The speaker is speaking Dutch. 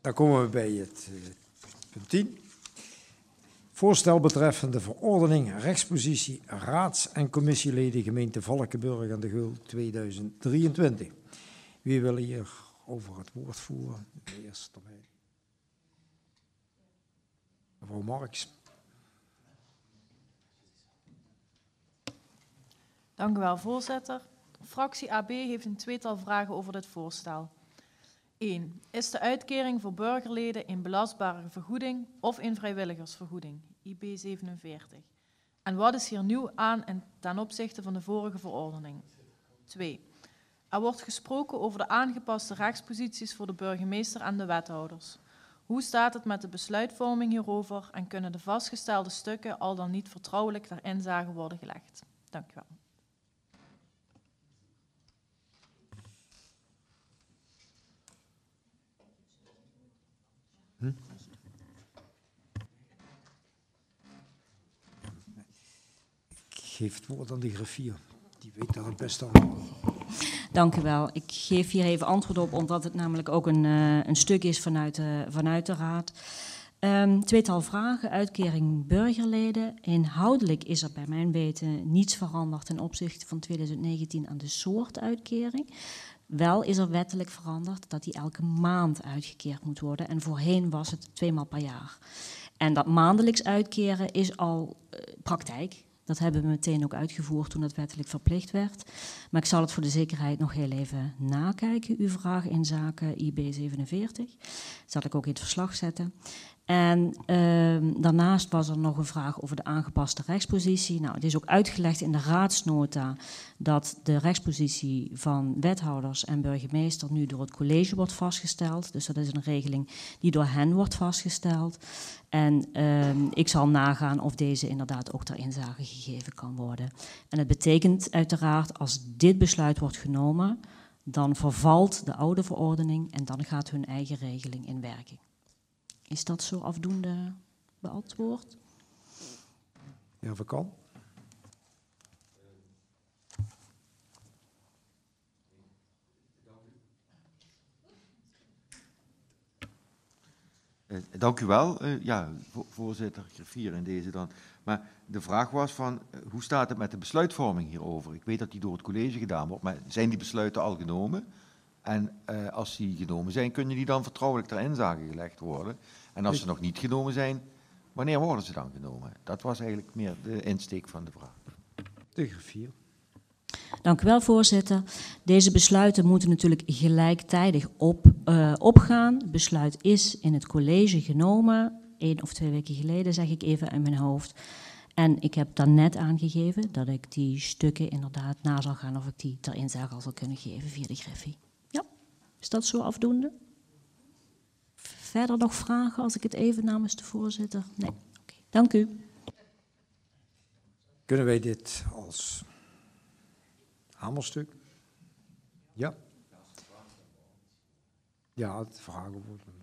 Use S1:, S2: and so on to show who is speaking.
S1: Dan komen we bij het punt 10. Voorstel betreffende verordening rechtspositie raads- en commissieleden gemeente Valkenburg aan de Geul 2023. Wie wil hier over het woord voeren? Eerst erbij. Mevrouw Marks.
S2: Dank u wel, voorzitter. Fractie AB heeft een tweetal vragen over dit voorstel. 1. Is de uitkering voor burgerleden in belastbare vergoeding of in vrijwilligersvergoeding, IB 47? En wat is hier nieuw aan en ten opzichte van de vorige verordening? 2. Er wordt gesproken over de aangepaste rechtsposities voor de burgemeester en de wethouders. Hoe staat het met de besluitvorming hierover en kunnen de vastgestelde stukken al dan niet vertrouwelijk ter inzage worden gelegd? Dank u wel.
S1: Ik geef het woord aan de griffier. Die weet daar het beste aan.
S3: Dank u wel. Ik geef hier even antwoord op, omdat het namelijk ook een stuk is vanuit de Raad. Tweetal vragen. Uitkering burgerleden. Inhoudelijk is er bij mijn weten niets veranderd ten opzichte van 2019 aan de soort uitkering. Wel is er wettelijk veranderd dat die elke maand uitgekeerd moet worden. En voorheen was het 2 maal per jaar. En dat maandelijks uitkeren is al praktijk. Dat hebben we meteen ook uitgevoerd toen dat wettelijk verplicht werd. Maar ik zal het voor de zekerheid nog heel even nakijken. Uw vraag in zaken IB 47. Dat zal ik ook in het verslag zetten. En daarnaast was er nog een vraag over de aangepaste rechtspositie. Nou, het is ook uitgelegd in de raadsnota dat de rechtspositie van wethouders en burgemeester nu door het college wordt vastgesteld. Dus dat is een regeling die door hen wordt vastgesteld. En ik zal nagaan of deze inderdaad ook ter inzage gegeven kan worden. En het betekent uiteraard, als dit besluit wordt genomen, dan vervalt de oude verordening en dan gaat hun eigen regeling in werking. Is dat zo afdoende beantwoord?
S1: Ja, dat kan.
S4: Dank u wel, voorzitter griffier in deze dan. Maar de vraag was van, hoe staat het met de besluitvorming hierover? Ik weet dat die door het college gedaan wordt, maar zijn die besluiten al genomen? En als die genomen zijn, kunnen die dan vertrouwelijk ter inzage gelegd worden? En als ze nog niet genomen zijn, wanneer worden ze dan genomen? Dat was eigenlijk meer de insteek van de vraag.
S1: De griffier.
S3: Dank u wel, voorzitter. Deze besluiten moeten natuurlijk gelijktijdig opgaan. Het besluit is in het college genomen, 1 of 2 weken geleden, zeg ik even in mijn hoofd. En ik heb daarnet aangegeven dat ik die stukken inderdaad na zal gaan of ik die ter inzage al zal kunnen geven via de griffie. Ja, is dat zo afdoende? Verder nog vragen als ik het even namens de voorzitter? Nee. Okay. Dank u.
S1: Kunnen wij dit als hamerstuk? Ja. Ja, het vragen worden.